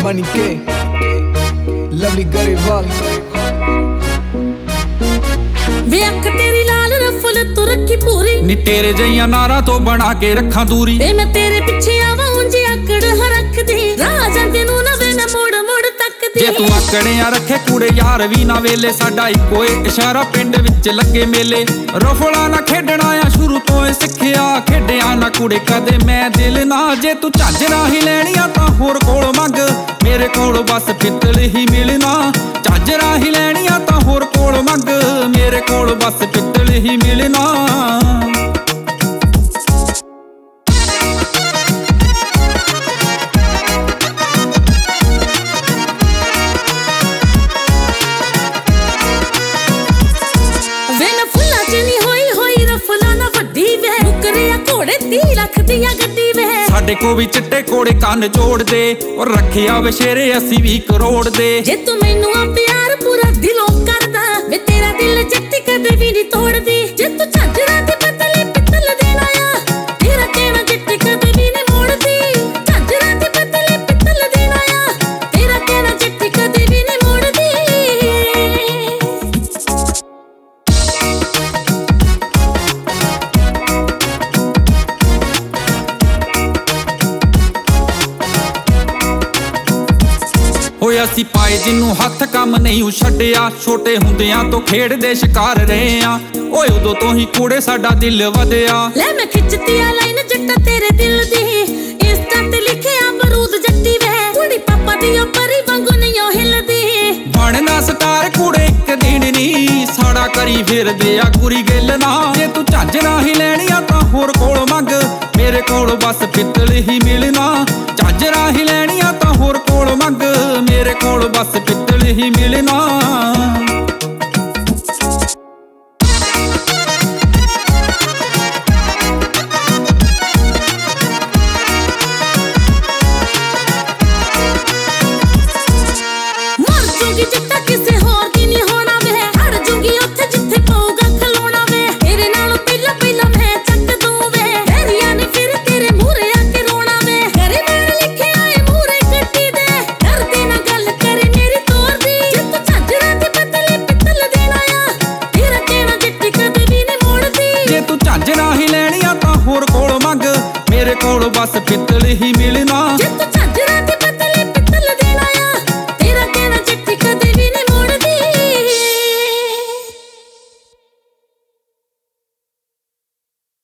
Money K, Lovely Garewal। वे अख तेरी लाल रफल तू रखी पूरी नी तेरे जइया नारा तो बना के रखा दूरी ते मैं तेरे पिछे आवा उंजी आकड़ रख दी राजा तेनू ना वे मैं मुड़ मुड़ तक दी जे तू आकड़िया रखे कूड़े यार भी ना वेले साडा इको इशारा पिंड विच लगे मेले रफला ना खेडना आ शुरू तो सिखिया खेडिया ना कूड़े कदे मैं दिल ना जे तू झांजरा ही लेनिया तां होर कोल मंग मेरे कोल बस पित्तल ही मिलना झांजरा ही लेनिया तां होर कोल मंग मेरे कोल बस पित्तल ही मिलना। साडे को भी चिट्टे कोड़े कान जोड़ दे और रखिया वे शेरे 80-20 करोड़ दे जे तू मैनू आ प्यार पूरा दिलों करदा वे तेरा दिल चिट्टी कदे भी नहीं तोड़दी जे तू झांजरा ते पतले पित्तल देना आ तेरा कहना चिट्टी कदे भी नहीं मोड़दी झांजरा ते पतले पित्तल देना आ तेरा कहना चिट्टी कदे भी नहीं मोड़दी। ਹੋਇਆ ਸੀ ਪਾਏ ਜਿੰਨੂੰ ਹੱਥ ਕੰਮ ਨਹੀਂ ਛੱਡਿਆ ਛੋਟੇ ਹੁੰਦਿਆਂ ਤੋਂ ਖੇਡਦੇ ਸ਼ਿਕਾਰ ਰਹੇ ਆ ਓਏ ਉਦੋਂ ਤੋਂ ਹੀ ਕੂੜੇ ਸਾਡਾ ਦਿਲ ਵਧਿਆ ਲੈ ਮੈਂ ਖਿੱਚਤੀ ਆ ਲਾਈਨ ਜੱਟਾ ਤੇਰੇ ਦਿਲ ਦੀ ਇੰਸਟਾ ਤੇ ਲਿਖਿਆ ਬਰੂਦ ਜੱਟੀ ਵੇ ਕੁੜੀ ਪਾਪਾ ਦੀ ਉਹ ਪਰੀ ਵਾਂਗੂ ਨਹੀਂ ਉਹ ਹਿੱਲਦੀ ਬਣਨਾ ਸਟਾਰ ਕੂੜੇ ਇੱਕ ਦਿਨ ਨੀ ਸਾੜਾ ਕਰੀ ਫਿਰਦੇ ਆ ਕੁਰੀ ਗਿੱਲ ਨਾ ਜੇ ਤੂੰ ਝਾਂਜਰਾ ਹੀ ਲੈਣੀਆਂ ਤਾਂ ਹੋਰ ਕੋਲ ਮੰਗ ਮੇਰੇ ਕੋਲ ਬਸ ਪਿੱਤਲ ਹੀ ਮਿਲਣਾ ਝਾਂਜਰਾ ਹੀ ਲੈਣੀਆਂ ਤਾਂ ਹੋਰ ਕੋਲ ਮੰਗ ਮੇਰੇ ਕੋਲ ਬਸ ਪਿੱਤਲ ਹੀ ਮਿਲਣਾ। ਝਾਂਜਰਾ ਹੀ ਲੈਣੀਆਂ ਤਾਂ ਹੋਰ ਕੋਲ ਮੰਗ ਮੇਰੇ ਕੋਲ ਬਸ ਪਿੱਤਲ ਹੀ ਮਿਲਣਾ।